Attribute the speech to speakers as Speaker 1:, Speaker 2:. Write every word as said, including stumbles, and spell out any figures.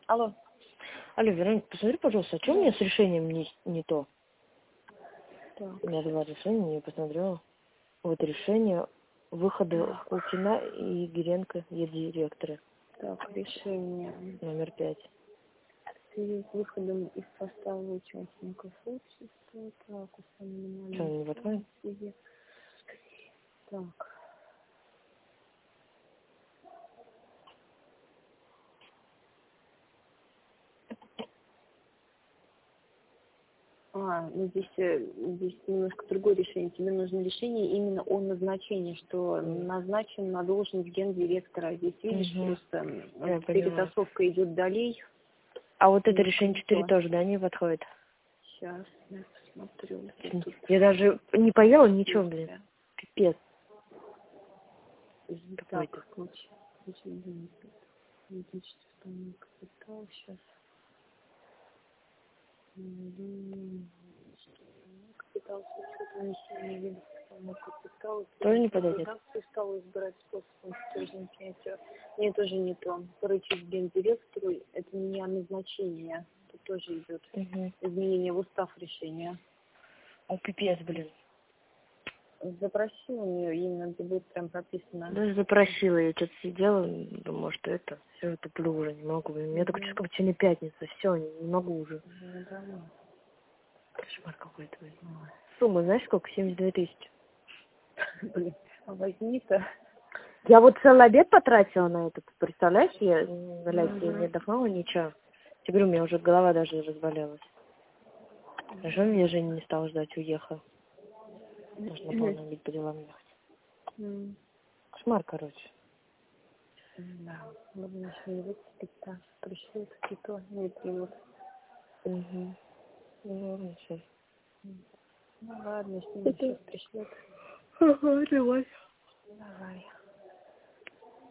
Speaker 1: Алло.
Speaker 2: Алло, Вероника, посмотри, пожалуйста, а что у меня с решением не, не то?
Speaker 1: Так.
Speaker 2: У меня два решения, я посмотрела. Вот решение выхода Кукина и Гиренко, е-директоры.
Speaker 1: Так, решение.
Speaker 2: Номер пять.
Speaker 1: В связи с выходом из состава участников общества. Так,
Speaker 2: Что, он не подходит?
Speaker 1: установлены. Так. А, ну здесь, э, здесь немножко другое решение. Тебе нужно решение именно о назначении, что назначен на должность гендиректора. Здесь, видишь,
Speaker 2: Угу.
Speaker 1: просто
Speaker 2: Я
Speaker 1: перетасовка идет долей.
Speaker 2: А вот это решение четыре тоже, да, не подходит?
Speaker 1: Сейчас, я посмотрю. Тут
Speaker 2: Я даже не поела ничего, блин. Пипец.
Speaker 1: так, ключ. Капитал сейчас. Капитал с учетом внесения видов основного капитала.
Speaker 2: Тоже не подойдет?
Speaker 1: Стал избирать способ принятия. Нет, тоже не то. Поручить гендиректору, это не о назначении. Тут тоже идет
Speaker 2: Угу.
Speaker 1: изменение в устав решения.
Speaker 2: О, пипец, блин.
Speaker 1: Запросила у нее, именно где будет прям прописано.
Speaker 2: Даже запросила, я что-то сидела, думаю, что это, все, туплю уже, не могу. Блин. У меня только чувство, как сегодня пятница, все, не, не могу уже.
Speaker 1: Да.
Speaker 2: Кошмар какой-то, блин. Сумма, знаешь, сколько? семьдесят две тысячи.
Speaker 1: Блин, а возьми-то.
Speaker 2: Я вот целый обед потратила на это, представляешь? Я, блядь, я не отдохнула ничего. Я говорю, у меня уже голова даже разболелась. Хорошо, меня Женя не стала ждать, уехала. Нужно было набить по делам ехать.
Speaker 1: Mm.
Speaker 2: Кошмар, короче.
Speaker 1: Да, можно еще не выцепить-то. Пришлют какие-то, не примут.
Speaker 2: Угу. Ну, ладно, сейчас.
Speaker 1: Ну ладно, если не сейчас пришлют.
Speaker 2: Ага, давай.
Speaker 1: Давай.